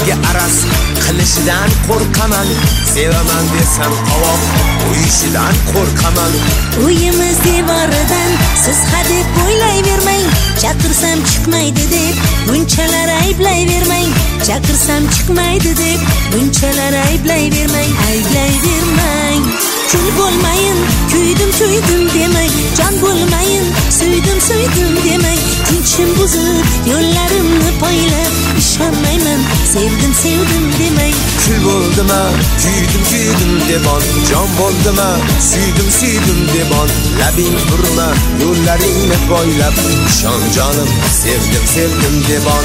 menga aras qilishidan qo'rqaman. Sevaman desam qovoq o'yishidan qo'rqaman. Uyimiz devoridan siz hadeb o'ylayvermang. Chaqirsam chiqmaydi deb bunchalar ayblayvermang. Chaqirsam chiqmaydi deb bunchalar ayblayvermang. Ayblayvermang. Kul bo'lmayin, kuydim demang. Jon bo'lmayin, suydim demang. Tinchim buzib, yo'llarimni poylab, ishonmayman, sevdim demang. Kul bo'ldima, kuydim demon. Jon bo'ldima, suydim demon. Labing burma, yo'llaringni poylab, ishon jonim, sevdim demon.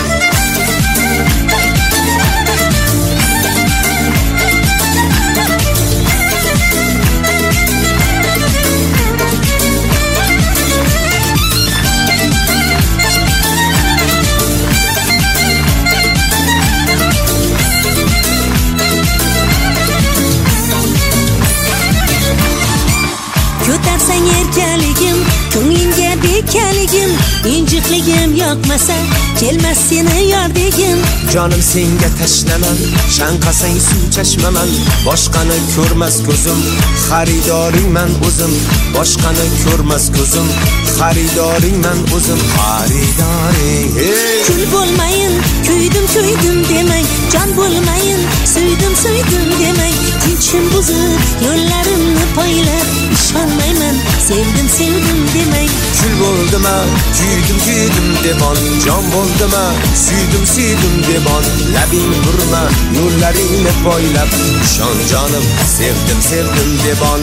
Ko'tarsang erkaligim, ko'nglingga bekaligim, injiqligim yoqmasa, kelmas seni yor degim. Jonim senga tashlaman, shanqasang suv chashmaman. Boshqani ko'rmas ko'zim, xaridoringman o'zim. Boshqani ko'rmas ko'zim, xaridoringman o'zim. Xaridoring. Kul bo'lmayin, kuydim demang. Jon bo'lmayin, suydim demang. Tinchim buzib, yo'llarimni poylab, ishonmayman, sevdim demang. Kul bo'ldima, kuydim demon. Jon bo'ldima, suydim demon. Labing burma, yo'llaringni poylab, ishon jonim, sevdim demon.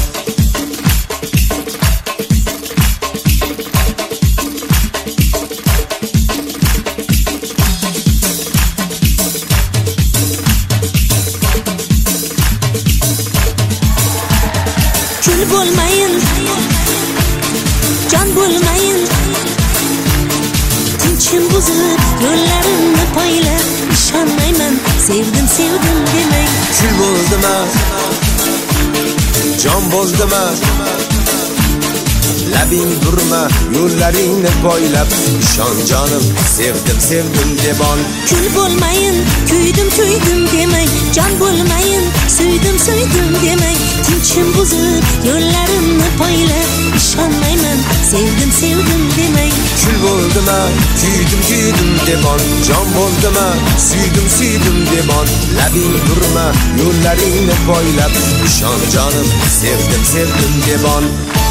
Kul bo'lmayin, jon bo'lmayin. Tinchim buzib, yo'llarimni poylab, ishonmayman, sevdim demang. Kul bo'ldima, jon bo'ldima. Labing burma, yo'llaringni poylab, ishon jonim, sevdim demon. Kul bo'lmayin, kuydim demang. Jon bo'lmayin, suydim demang. Tinchim buzib, yo'llarimni poylab, ishonmayman, sevdim demang. Kul bo'ldima, kuydim demon. Jon bo'ldima, suydim demon. Labing burma, yo'llaringni poylab, ishon jonim, sevdim demon.